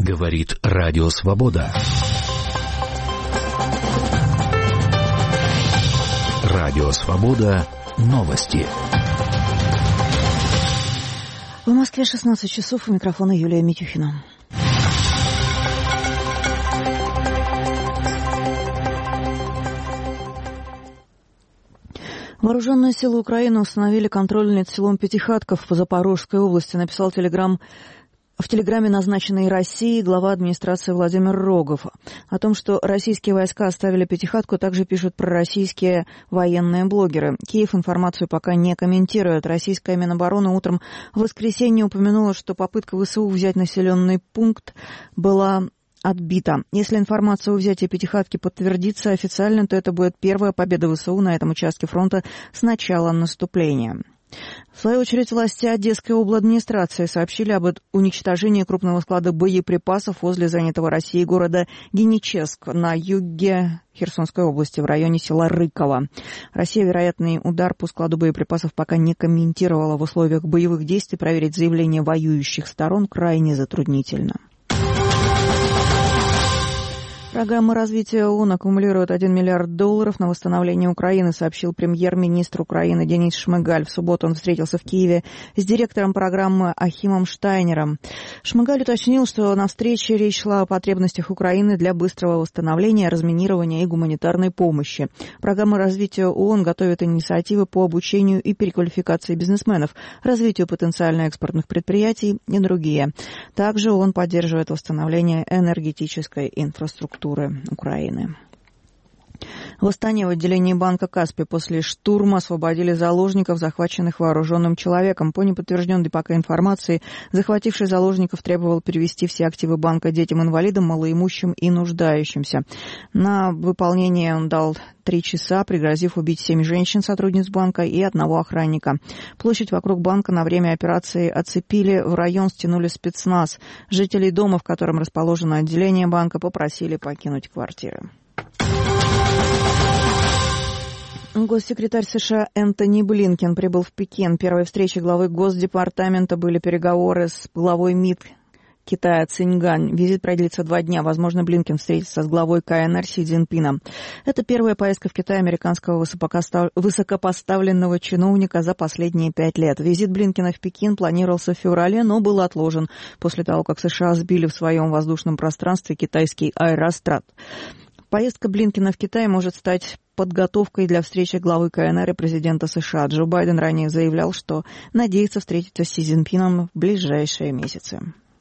Говорит Радио Свобода. Радио Свобода. Новости. В Москве 16 часов. У микрофона Юлия Митюхина. Вооруженные силы Украины установили контроль над селом Пятихатков в Запорожской области, написал в телеграмме, назначенный Россией, глава администрации Владимир Рогов. О том, что российские войска оставили Пятихатку, также пишут пророссийские военные блогеры. Киев информацию пока не комментирует. Российская Минобороны утром в воскресенье упомянула, что попытка ВСУ взять населенный пункт была отбита. Если информация о взятии Пятихатки подтвердится официально, то это будет первая победа ВСУ на этом участке фронта с начала наступления. В свою очередь, власти Одесской обладминистрации сообщили об уничтожении крупного склада боеприпасов возле занятого Россией города Геническ на юге Херсонской области в районе села Рыково. Россия вероятный удар по складу боеприпасов пока не комментировала. В условиях боевых действий проверить заявления воюющих сторон крайне затруднительно. Программа развития ООН аккумулирует $1 миллиард на восстановление Украины, сообщил премьер-министр Украины Денис Шмыгаль. В субботу он встретился в Киеве с директором программы Ахимом Штайнером. Шмыгаль уточнил, что на встрече речь шла о потребностях Украины для быстрого восстановления, разминирования и гуманитарной помощи. Программа развития ООН готовит инициативы по обучению и переквалификации бизнесменов, развитию потенциально экспортных предприятий и другие. Также ООН поддерживает восстановление энергетической инфраструктуры Украины. Восстание в отделении банка «Каспий» после штурма освободили заложников, захваченных вооруженным человеком. По неподтвержденной пока информации, захвативший заложников требовал перевести все активы банка детям-инвалидам, малоимущим и нуждающимся. На выполнение он дал 3 часа, пригрозив убить 7 женщин-сотрудниц банка и 1 охранника. Площадь вокруг банка на время операции оцепили, в район стянули спецназ. Жителей дома, в котором расположено отделение банка, попросили покинуть квартиры. Госсекретарь США Энтони Блинкен прибыл в Пекин. Первой встречей главы Госдепартамента были переговоры с главой МИД Китая Циньгань. Визит продлится 2 дня. Возможно, Блинкен встретится с главой КНР Си Цзиньпином. Это первая поездка в Китай американского высокопоставленного чиновника за последние 5 лет. Визит Блинкена в Пекин планировался в феврале, но был отложен после того, как США сбили в своем воздушном пространстве китайский аэрострад. Поездка Блинкена в Китай может стать подготовкой для встречи главы КНР и президента США. Джо Байден ранее заявлял, что надеется встретиться с Си Цзиньпином в ближайшие месяцы.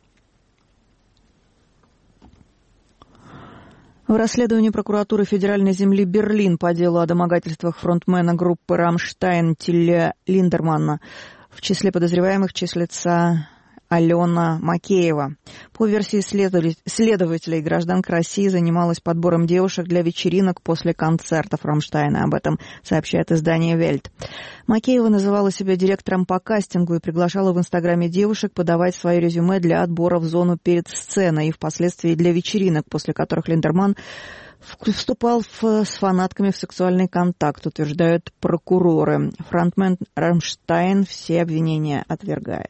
В расследовании прокуратуры федеральной земли Берлин по делу о домогательствах фронтмена группы «Рамштайн» Тилля Линдеманна в числе подозреваемых числится Алена Макеева. По версии следователей, гражданка России занималась подбором девушек для вечеринок после концертов «Рамштайна». Об этом сообщает издание «Вельт». Макеева называла себя директором по кастингу и приглашала в Инстаграме девушек подавать свои резюме для отбора в зону перед сценой и впоследствии для вечеринок, после которых Линдеманн вступал с фанатками в сексуальный контакт, утверждают прокуроры. Фронтмен «Рамштайн» все обвинения отвергает.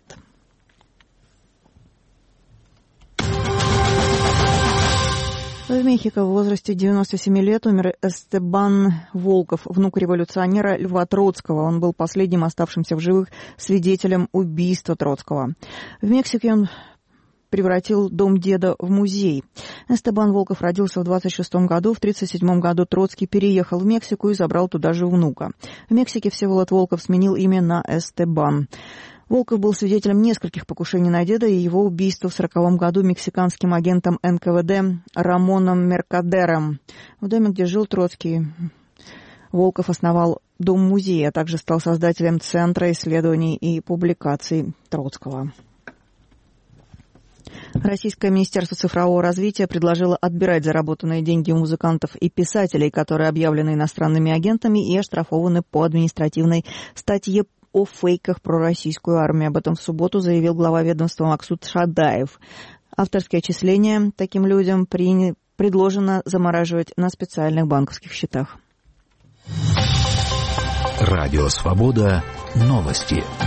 В Мехико в возрасте 97 лет умер Эстебан Волков, внук революционера Льва Троцкого. Он был последним оставшимся в живых свидетелем убийства Троцкого. В Мексике он превратил дом деда в музей. Эстебан Волков родился в 26 году. В 37 году Троцкий переехал в Мексику и забрал туда же внука. В Мексике Всеволод Волков сменил имя на Эстебан. Волков был свидетелем нескольких покушений на деда и его убийства в 1940 году мексиканским агентом НКВД Рамоном Меркадером. В доме, где жил Троцкий, Волков основал дом-музей, а также стал создателем Центра исследований и публикаций Троцкого. Российское Министерство цифрового развития предложило отбирать заработанные деньги у музыкантов и писателей, которые объявлены иностранными агентами и оштрафованы по административной статье о фейках про российскую армию. Об этом в субботу заявил глава ведомства Максут Шадаев. Авторские отчисления таким людям предложено замораживать на специальных банковских счетах. Радио Свобода. Новости.